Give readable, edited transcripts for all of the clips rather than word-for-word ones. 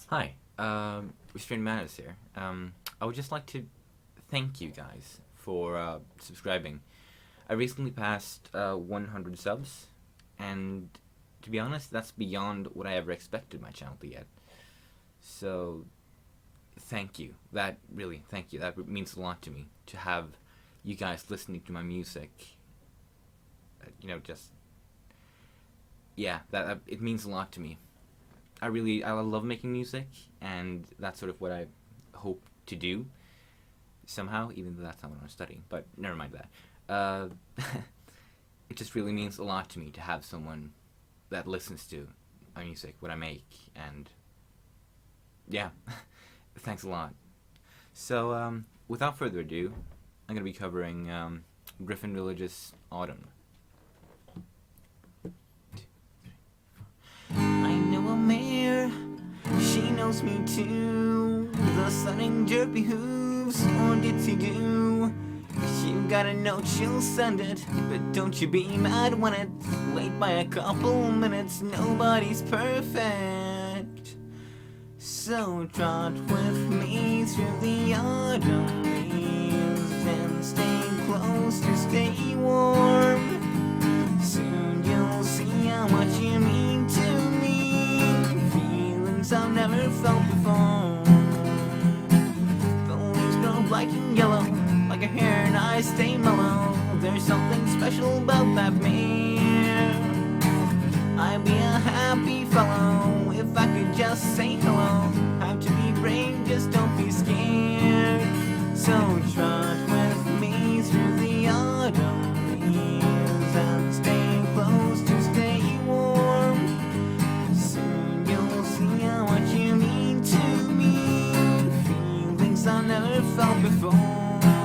Hi, Restrained Manners here. I would just like to thank you guys for subscribing. I recently passed 100 subs, and to be honest, that's beyond what I ever expected my channel to get. So, thank you. Thank you. That means a lot to me to have you guys listening to my music. Just yeah, that it means a lot to me. I love making music, and that's sort of what I hope to do somehow, even though that's not what I'm studying. But never mind that. It just really means a lot to me to have someone that listens to my music, what I make, and yeah, thanks a lot. So, without further ado, I'm gonna be covering Griffin Village's Autumn. I know a mare, she knows me too. The stunning derpy hooves, or did he do? You gotta know she'll send it, but don't you be mad when it's late by a couple minutes. Nobody's perfect. So trot with me through the autumn leaves and stay close to stay warm. Soon you'll see how much you mean to me. Feelings I've never felt before. The leaves grow black and yellow like her hair, and I stay mellow. There's something special about that mare. I'd be a happy fellow if I could just say hello. Have to be brave, just don't be scared. So trot with me through the autumn leaves and stay close to stay warm. Soon you'll see how much you mean to me. Feelings I've never felt before.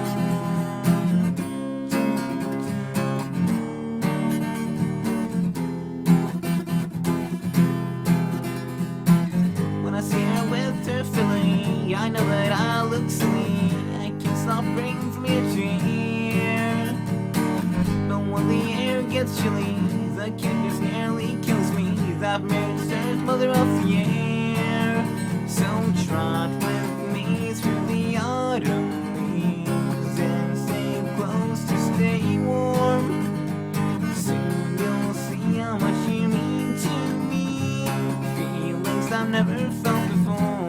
I know that I look silly, I can't stop praying from ear to ear. But when the air gets chilly, the cuteness nearly kills me. That marriage turns mother of the year. So trot with me through the autumn leaves and stay close to stay warm. Soon you'll see how much you mean to me. Feelings I've never felt before.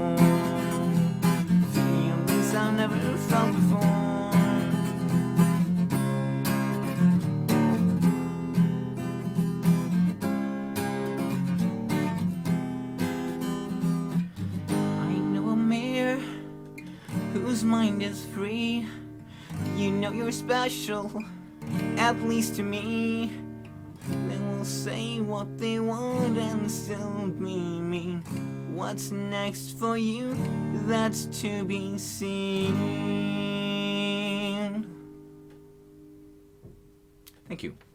I've never felt before. I know a mare whose mind is free. You know you're special, at least to me. They will say what they want and still be me. What's next for you? That's to be seen. Thank you.